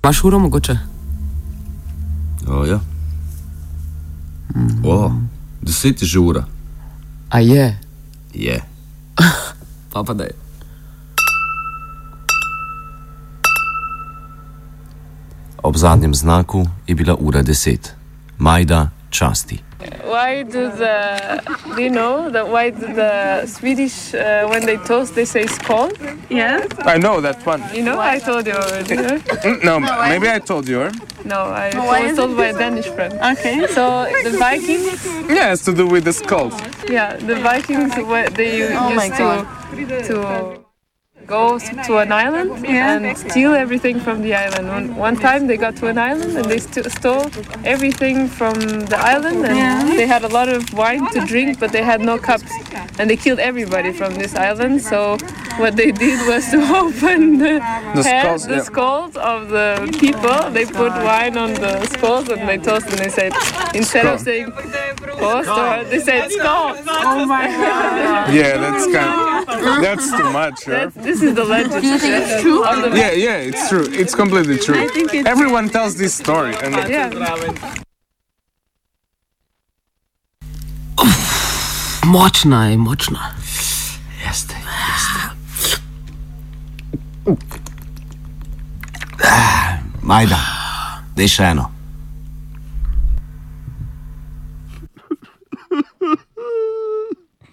Imaš uro mogoče? Ja. 10 je že ura. A je? Je. Pa daj. Ob zadnjem znaku je bila ura 10. Majda časti. Why do you know that why do the Swedish when they toast they say skål? Yeah. I know that one. You know, I told you already. No, maybe I told you. No, I was told by a Danish friend. Okay. So the Vikings. Yeah, it's to do with the skulls. Yeah, the Vikings they used to go to an island and steal everything from the island. One time they got to an island and they stole everything from the island and they had a lot of wine to drink, but they had no cups and they killed everybody from this island. So what they did was to open the skulls of the people. They put wine on the skulls and they toast and they said, instead of saying toast, they said skål. Oh my God. Yeah, that's too much. This is the legend. Do you think it's true? Yeah, it's true. It's completely true. I think it's Everyone tells this story. And Močna je, močna. Jeste. Majda, daj še eno.